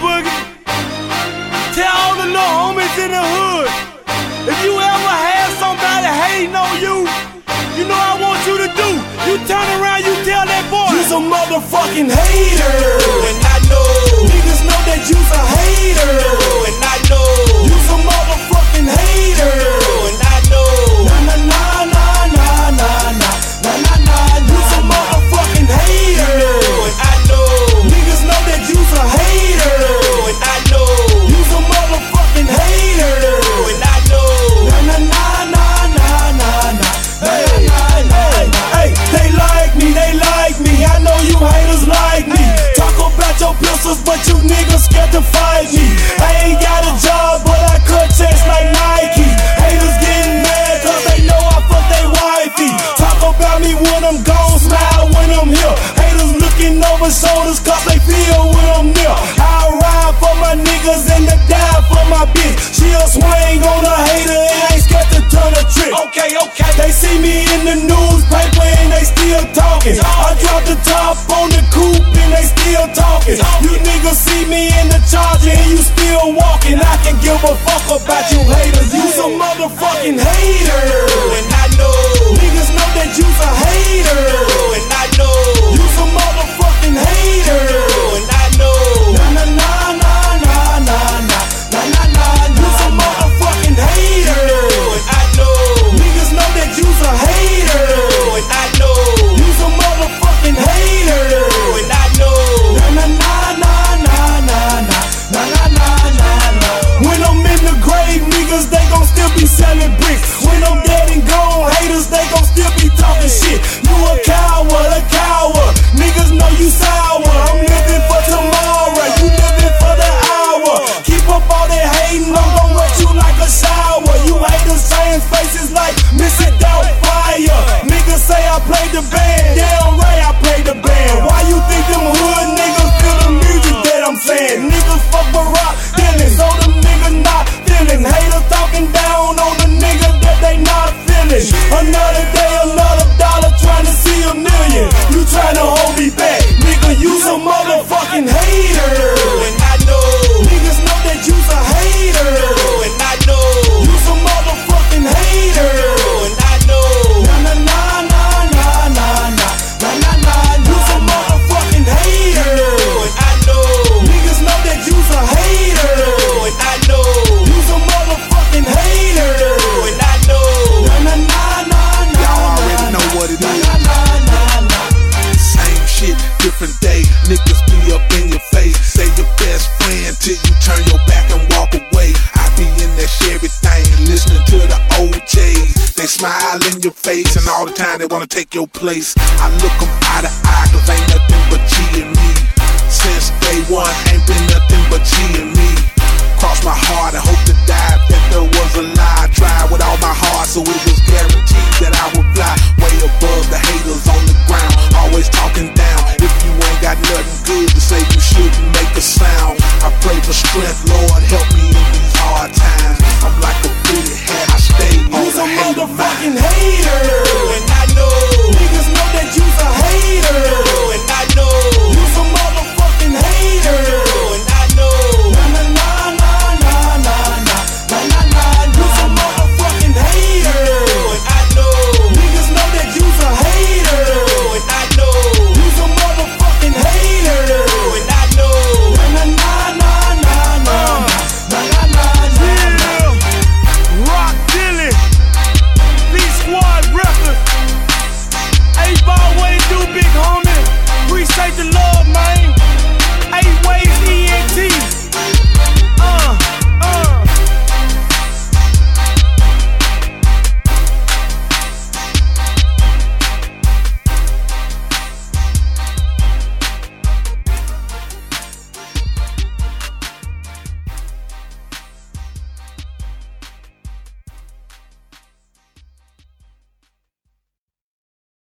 Boogie. Tell all the little homies in the hood, if you ever had somebody hating on you, you know I want you to do. You turn around, you tell that boy, you's a motherfucking hater. And I know niggas know that you's a hater. And I know You's a motherfucking hater. And I know Nah, nah, nah, nah, nah, nah, nah, nah, nah, nah. You's a motherfucking hater. And I know Niggas know that you's a hater. And I know You's a motherfucking hater. And I know Nah, nah, nah, nah, nah, nah. Hey, hey, hey, they like me. I know you haters like me. Talk about your pistols, but you niggas scared to fight me. I ain't got a job, but I cut checks like Nike. Haters getting mad cause they know I fuck they wifey. Talk about me when I'm gone, smile when I'm here. Haters looking over shoulders cause they feel when I'm near. I ride for my niggas and they die for my bitch. She'll swing on a hater and ain't scared to turn a trick. Okay. They see me in the newspaper and they still talking. I dropped the top on the coupe and they still talking. You niggas see me in the Charger and you still walking. I can give a fuck about you haters. You's a motherfucking hater. And I know Niggas know that you's a hater. And I know You's a motherfucking hater. And I know Nah, nah, nah, nah, nah, nah, nah, nah, nah, nah. You's a motherfucking hater. And I know Niggas know that you's a hater. And I know You's a motherfucking hater. And I know Nah, nah, nah, nah, nah, nah, nah, nah, nah, nah, nah. When I'm in the grave, niggas, they gon' still be selling bricks. When I'm dead and gone, haters, they gon' still be talking shit. You a coward, niggas know you sour. I'm living for tomorrow, you living for the hour. Keep up all that hating, I'm gon' wet you like a shower. You haters change faces like Missy Doubtfire. Niggas say I played the band, damn right I played the band. Why you think them hood niggas feel the music that I'm saying? Niggas fuck with rock feelings, so them niggas not feeling. Haters talking down on the nigga that they not feeling. Another day, another dollar, trying to see a million. You trying to hold me back, nigga, you's a motherfucking hater. And I know Niggas know that you's a hater. And I know You's a motherfucking hater. And I know Nah, nah, nah, nah, nah, nah, nah, nah, nah. You's a motherfucking hater. And I know Niggas know that you's a hater. And I know You's a motherfucking hater. And I know Nah, nah, nah, nah, nah. Y'all already know what it Nah, is. nah, nah, nah, nah. Same shit, different day. Niggas be up in your face. Say your best friend till you turn your back and walk away. I be in that Chevy thing, listening to the OJs. They smile in your face and all the time they wanna take your place. I look them eye to eye cause ain't nothing but G in me. Since day one, ain't been nothing but G in me. Cross my heart and hope to die that there was a lie. Tried with all my heart so it was guaranteed that I would fly way above the haters on the ground. Always talking down. If you ain't got nothing good to say, you shouldn't make a sound. I pray for strength,